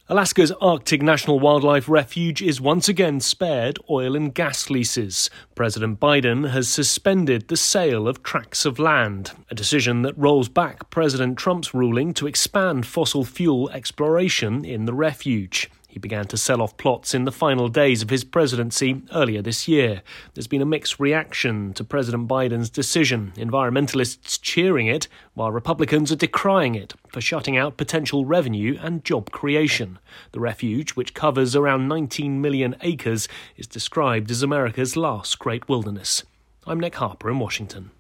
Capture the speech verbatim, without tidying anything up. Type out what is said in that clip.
Alaska's Arctic National Wildlife Refuge is once again spared oil and gas leases. President Biden has suspended the sale of tracts of land, a decision that rolls back President Trump's ruling to expand fossil fuel exploration in the refuge. He began to sell off plots in the final days of his presidency earlier this year. There's been a mixed reaction to President Biden's decision, environmentalists cheering it, while Republicans are decrying it for shutting out potential revenue and job creation. The refuge, which covers around nineteen million acres, is described as America's last great wilderness. I'm Nick Harper in Washington.